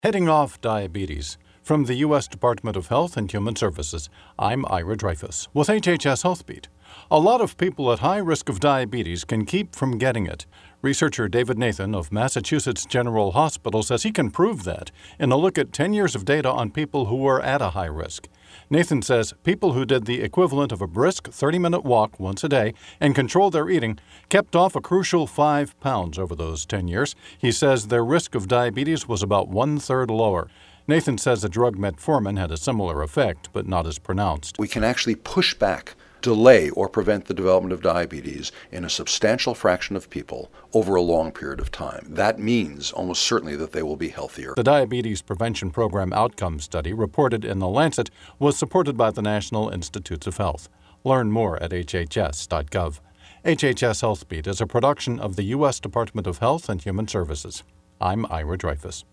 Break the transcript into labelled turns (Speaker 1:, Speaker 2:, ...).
Speaker 1: Heading off diabetes. From the U.S. Department of Health and Human Services, I'm Ira Dreyfus with HHS Healthbeat. A lot of people at high risk of diabetes can keep from getting it. Researcher David Nathan of Massachusetts General Hospital says he can prove that in a look at 10 years of data on people who were at a high risk. Nathan says people who did the equivalent of a brisk 30-minute walk once a day and controlled their eating kept off a crucial 5 pounds over those 10 years. He says their risk of diabetes was about one-third lower. Nathan says the drug metformin had a similar effect, but not as pronounced.
Speaker 2: We can actually push back, delay, or prevent the development of diabetes in a substantial fraction of people over a long period of time. That means almost certainly that they will be healthier.
Speaker 1: The Diabetes Prevention Program outcome study reported in The Lancet was supported by the National Institutes of Health. Learn more at hhs.gov. HHS Healthbeat is a production of the U.S. Department of Health and Human Services. I'm Ira Dreyfus.